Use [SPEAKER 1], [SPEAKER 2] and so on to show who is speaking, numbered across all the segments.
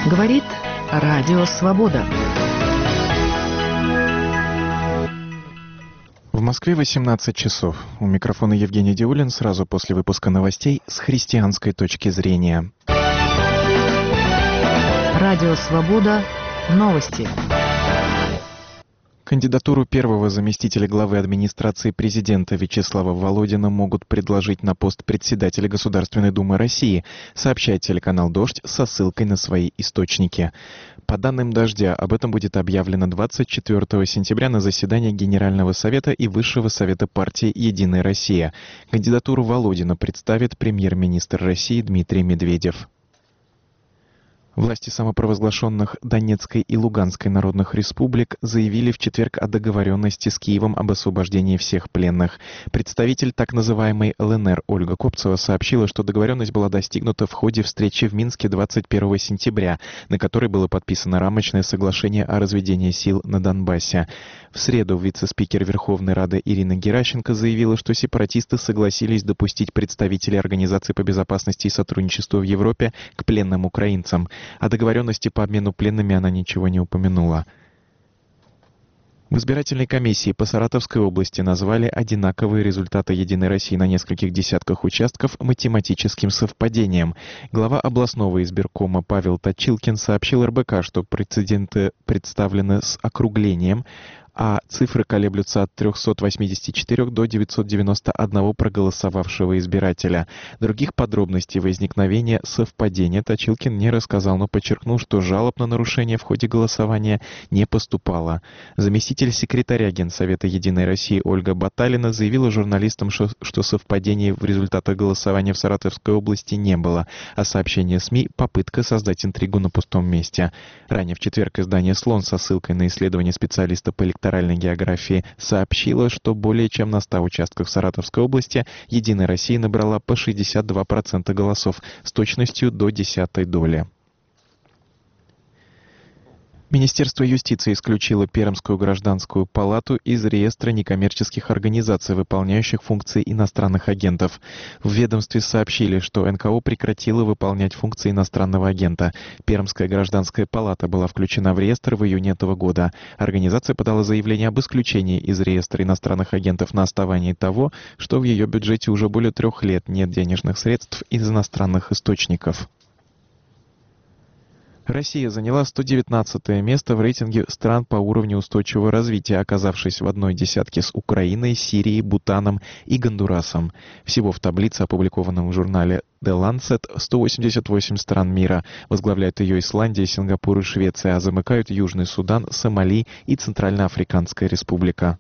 [SPEAKER 1] Говорит Радио Свобода.
[SPEAKER 2] В Москве 18 часов. У микрофона Евгений Диулин сразу после выпуска новостей с христианской точки зрения.
[SPEAKER 1] Радио Свобода. Новости.
[SPEAKER 2] Кандидатуру первого заместителя главы администрации президента Вячеслава Володина могут предложить на пост председателя Государственной Думы России, сообщает телеканал «Дождь» со ссылкой на свои источники. По данным «Дождя», об этом будет объявлено 24 сентября на заседании Генерального совета и Высшего совета партии «Единая Россия». Кандидатуру Володина представит премьер-министр России Дмитрий Медведев. Власти самопровозглашенных Донецкой и Луганской народных республик заявили в четверг о договоренности с Киевом об освобождении всех пленных. Представитель так называемой ЛНР Ольга Копцева сообщила, что договоренность была достигнута в ходе встречи в Минске 21 сентября, на которой было подписано рамочное соглашение о разведении сил на Донбассе. В среду вице-спикер Верховной Рады Ирина Геращенко заявила, что сепаратисты согласились допустить представителей Организации по безопасности и сотрудничеству в Европе к пленным украинцам. О договоренности по обмену пленными она ничего не упомянула. В избирательной комиссии по Саратовской области назвали одинаковые результаты «Единой России» на нескольких десятках участков математическим совпадением. Глава областного избиркома Павел Точилкин сообщил РБК, что прецеденты представлены с округлением, а цифры колеблются от 384 до 991 проголосовавшего избирателя. Других подробностей возникновения совпадения Точилкин не рассказал, но подчеркнул, что жалоб на нарушение в ходе голосования не поступало. Заместитель секретаря Генсовета «Единой России» Ольга Баталина заявила журналистам, что совпадений в результатах голосования в Саратовской области не было, а сообщение СМИ — попытка создать интригу на пустом месте. Ранее в четверг издание «Слон» со ссылкой на исследование специалиста по электоральной географии сообщила, что более чем на 100 участках в Саратовской области «Единая Россия» набрала по 62% голосов с точностью до 10-й доли. Министерство юстиции исключило Пермскую гражданскую палату из реестра некоммерческих организаций, выполняющих функции иностранных агентов. В ведомстве сообщили, что НКО прекратило выполнять функции иностранного агента. Пермская гражданская палата была включена в реестр в июне этого года. Организация подала заявление об исключении из реестра иностранных агентов на основании того, что в ее бюджете уже более 3 лет нет денежных средств из иностранных источников. Россия заняла 119 место в рейтинге стран по уровню устойчивого развития, оказавшись в одной десятке с Украиной, Сирией, Бутаном и Гондурасом. Всего в таблице, опубликованном в журнале The Lancet, 188 стран мира. Возглавляют ее Исландия, Сингапур и Швеция, а замыкают Южный Судан, Сомали и Центральноафриканская Республика.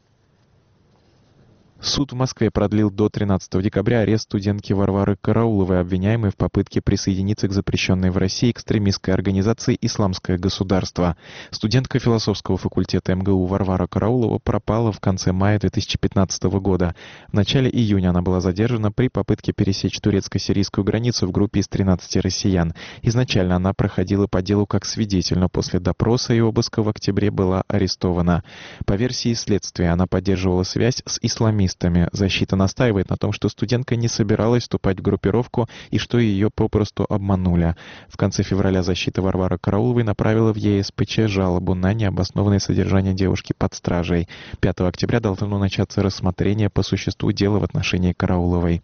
[SPEAKER 2] Суд в Москве продлил до 13 декабря арест студентки Варвары Карауловой, обвиняемой в попытке присоединиться к запрещенной в России экстремистской организации «Исламское государство». Студентка философского факультета МГУ Варвара Караулова пропала в конце мая 2015 года. В начале июня она была задержана при попытке пересечь турецко-сирийскую границу в группе из 13 россиян. Изначально она проходила по делу как свидетель, но после допроса и обыска в октябре была арестована. По версии следствия, она поддерживала связь с исламистами. Защита настаивает на том, что студентка не собиралась вступать в группировку и что ее попросту обманули. В конце февраля защита Варвары Карауловой направила в ЕСПЧ жалобу на необоснованное содержание девушки под стражей. 5 октября должно начаться рассмотрение по существу дела в отношении Карауловой.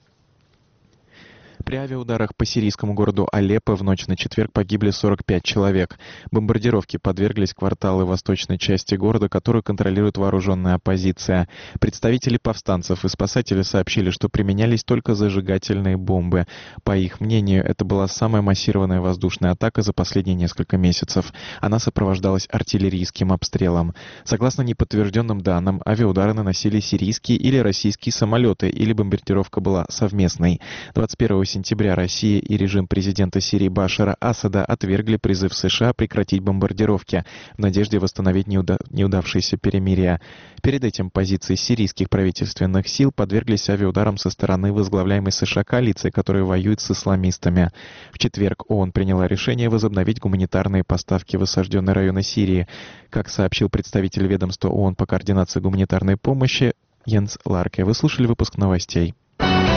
[SPEAKER 2] При авиаударах по сирийскому городу Алеппо в ночь на четверг погибли 45 человек. Бомбардировке подверглись кварталы восточной части города, которую контролирует вооруженная оппозиция. Представители повстанцев и спасатели сообщили, что применялись только зажигательные бомбы. По их мнению, это была самая массированная воздушная атака за последние несколько месяцев. Она сопровождалась артиллерийским обстрелом. Согласно неподтвержденным данным, авиаудары наносили сирийские или российские самолеты, или бомбардировка была совместной. 21 сентября Россия и режим президента Сирии Башара Асада отвергли призыв США прекратить бомбардировки в надежде восстановить неудавшееся перемирие. Перед этим позиции сирийских правительственных сил подверглись авиаударам со стороны возглавляемой США коалиции, которая воюет с исламистами. В четверг ООН приняла решение возобновить гуманитарные поставки в осажденные районы Сирии. Как сообщил представитель ведомства ООН по координации гуманитарной помощи Йенс Ларке. Вы слушали выпуск новостей.